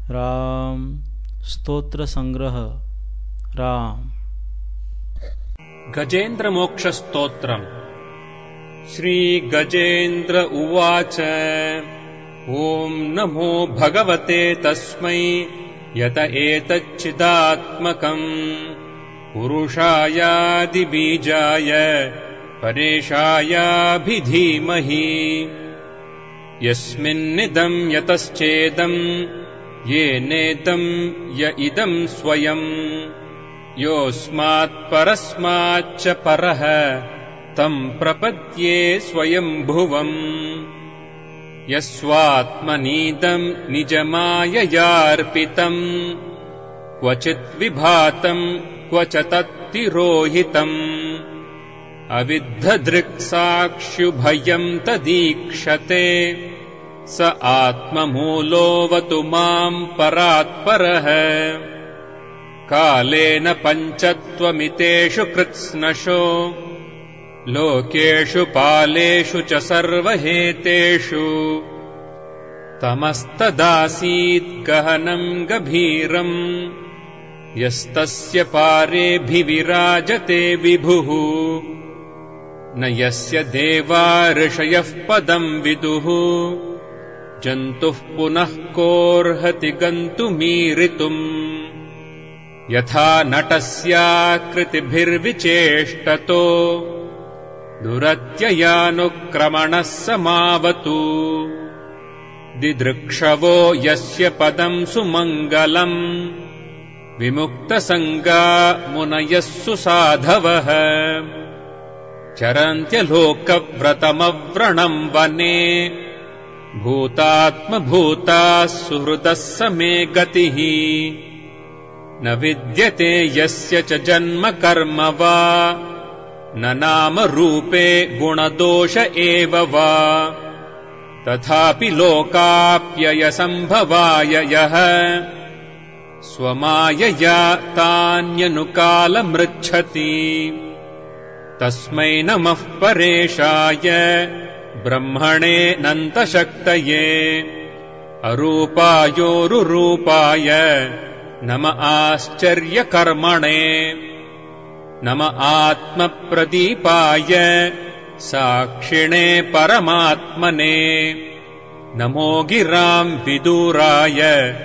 राम स्तोत्र संग्रह राम। गजेन्द्र मोक्ष स्तोत्रम्। श्री गजेन्द्र उवाच। ओम नमो भगवते तस्मै यत एतच्चिदात्मकम् पुरुषायादि बीजाय परेशायाभिधीमहि यस्मिन्निदं यतश्चेदं येनेदं य इदं स्वयं योऽस्मात् परस्माच्च परः तं प्रपद्ये स्वयंभुवम् यस्वात्मनीदं निजमाययार्पितं क्वचित् विभातं क्वच तत्तिरोहितम् अविद्धदृक्साक्षुभयं तदीक्षते स आत्ममूलोऽवतु मां परात्परः कालेन पञ्चत्वमितेषु कृत्स्नशो लोकेषु पालेषु च सर्वहेतेषु तमस्तदासीत् गहनं गभीरम् यस्तस्य पारेऽभिविराजते विभुः न यस्य देवा ऋषयः पदं विदुः जन्तुः पुनः कोऽर्हति गन्तुमीरितुम् यथा नटस्याकृतिभिर्विचेष्टतो दुरत्ययानुक्रमणः समावतु दिदृक्षवो यस्य पदं सुमङ्गलम् विमुक्तसङ्गा मुनयः सुसाधवः चरन्त्यलोकव्रतमव्रणं वने भूतात्मभूताः सुहृदः समे गतिः न विद्यते यस्य च जन्म कर्म वा न नाम रूपे गुणदोष एव वा तथापि लोकाप्ययसम्भवाय यः स्वमायया तान्यनुकालमृच्छति तस्मै नमः परेशाय ब्रह्मणेऽनन्तशक्तये अरूपायोरुरूपाय नम आश्चर्यकर्मणे नम आत्मप्रदीपाय साक्षिणे परमात्मने नमो गिरां विदुराय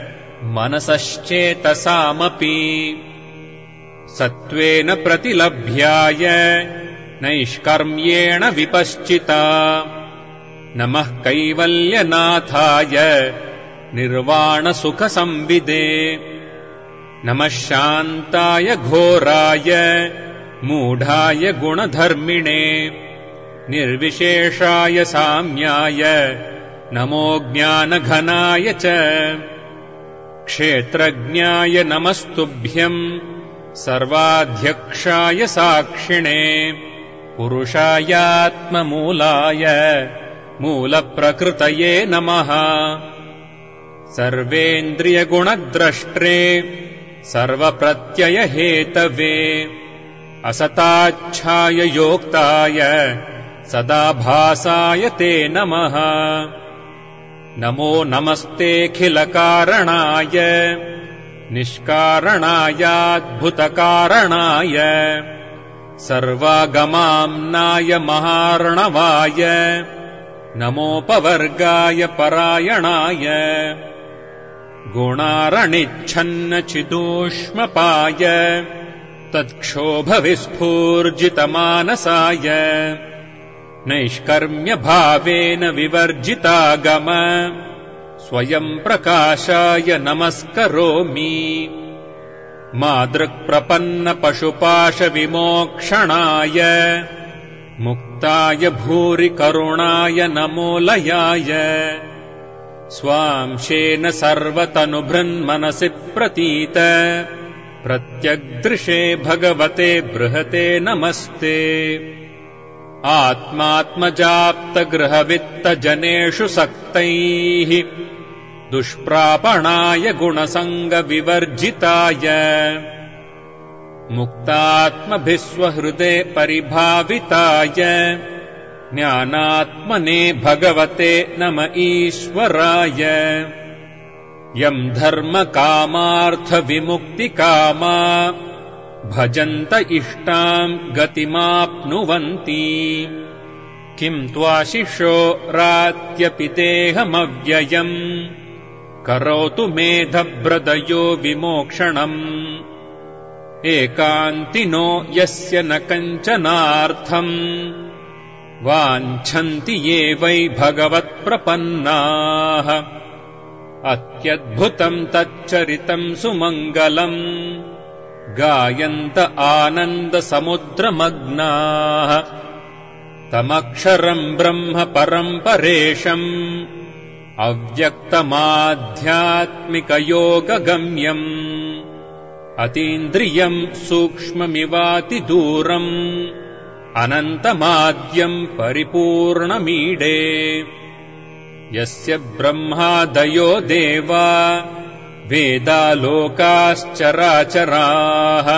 मनसश्चेतसामपि सत्त्वेन प्रतिलभ्याय नैष्कर्म्येण विपश्चिता नमः कैवल्यनाथाय निर्वाणसुखसंविदे नमः शान्ताय घोराय मूढाय गुणधर्मिणे निर्विशेषाय साम्याय नमो ज्ञानघनाय च क्षेत्रज्ञाय नमस्तुभ्यम् सर्वाध्यक्षाय साक्षिणे पुरुषायात्ममूलाय मूलप्रकृतये नमः सर्वेन्द्रियगुणद्रष्ट्रे सर्वप्रत्ययहेतवे असताच्छाय योक्ताय सदाभासाय ते नमः नमो नमस्तेऽखिलकारणाय निष्कारणायाद्भुतकारणाय सर्वागमाम्नाय महार्णवाय नमोपवर्गाय परायणाय गुणारणिच्छन्नचिदूष्मपाय तत्क्षोभविस्फूर्जितमानसाय नैष्कर्म्यभावेन विवर्जितागम स्वयं प्रकाशाय नमस्करोमि मादृक्प्रपन्नपशुपाशविमोक्षणाय मुक्ताय भूरि करुणाय नमोलयाय स्वांशेन सर्वतनुभृन्मनसि प्रतीत प्रत्यग्दृशे भगवते बृहते नमस्ते आत्मात्मजाप्तगृहवित्तजनेषु सक्तैः दुष्प्रापणाय गुणसङ्गविवर्जिताय मुक्तात्मभिस्वहृदे परिभाविताय ज्ञानात्मने भगवते नम ईश्वराय यम् धर्मकामार्थविमुक्तिकामा भजन्त इष्टाम् गतिमाप्नुवन्ति। किम् त्वाशिषो रात्यपि देहमव्ययम् करोतु मेधभ्रदयो विमोक्षणम्। एकान्तिनो यस्य न कञ्चनार्थम् वाञ्छन्ति ये वै भगवत्प्रपन्नाः। अत्यद्भुतम् तच्चरितम् सुमङ्गलम् गायन्त आनन्दसमुद्रमग्नाः। तमक्षरम् ब्रह्म परम् परेशम् अव्यक्तमाध्यात्मिकयोगगम्यम्। अतीन्द्रियम् सूक्ष्ममिवातिदूरम् अनन्तमाद्यम् परिपूर्णमीडे। यस्य ब्रह्मादयो देवा वेदालोकाश्चराचराः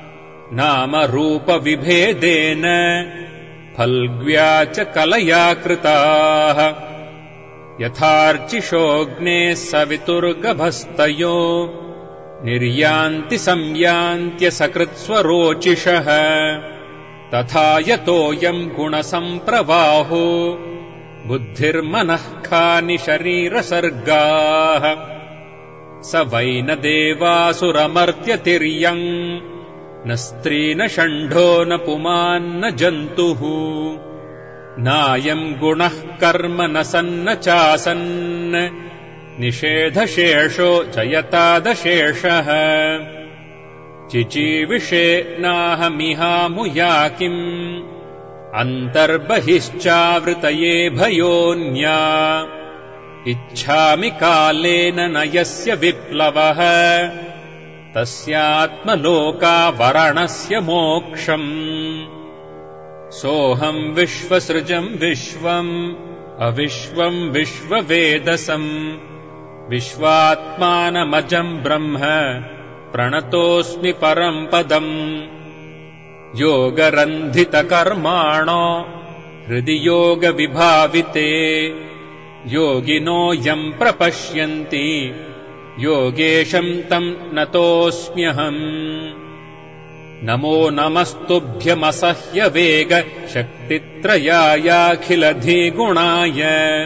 नामरूपविभेदेन फल्ग्व्या च कलया कृताः। यथार्चिषोऽग्नेः सवितुर्गभस्तयो निर्यान्ति संयान्त्यसकृत्स्वरोचिषः। तथा यतोऽयम् गुणसम्प्रवाहो बुद्धिर्मनः खानि शरीरसर्गाः। स वै न देवासुरमर्त्यतिर्यम् न स्त्री न षण्ढो न पुमान्न जन्तुः। नायम् गुणः कर्म न सन्न चासन् निषेधशेषो जयतादशेषः। चिचीविषे नाहमिहामुया किम् अन्तर्बहिश्चावृतये भयोऽन्या। इच्छामि कालेन न यस्य विप्लवः तस्यात्मलोकावरणस्य मोक्षम्। सोऽहम् विश्वसृजम् विश्वम् अविश्वम् विश्ववेदसम् विश्वात्मानमजम् ब्रह्म प्रणतोऽस्मि परम् पदम्। योगरन्धितकर्माणो हृदि योगविभाविते योगिनो यम् प्रपश्यन्ति योगेशम् तम् नतोऽस्म्यहम्। नमो नमस्तुभ्यमसह्यवेग शक्तित्रयायाखिलधिगुणाय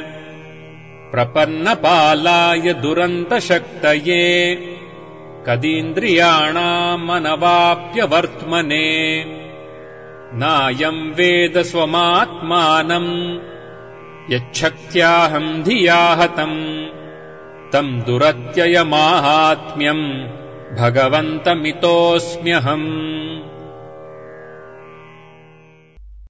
प्रपन्नपालाय दुरन्तशक्तये कदीन्द्रियाणामनवाप्यवर्त्मने। नायम् वेद स्वमात्मानम् यच्छक्त्याहम् धिया हतम् तम् दुरत्ययमाहात्म्यम् भगवन्तमितोऽस्म्यहम्।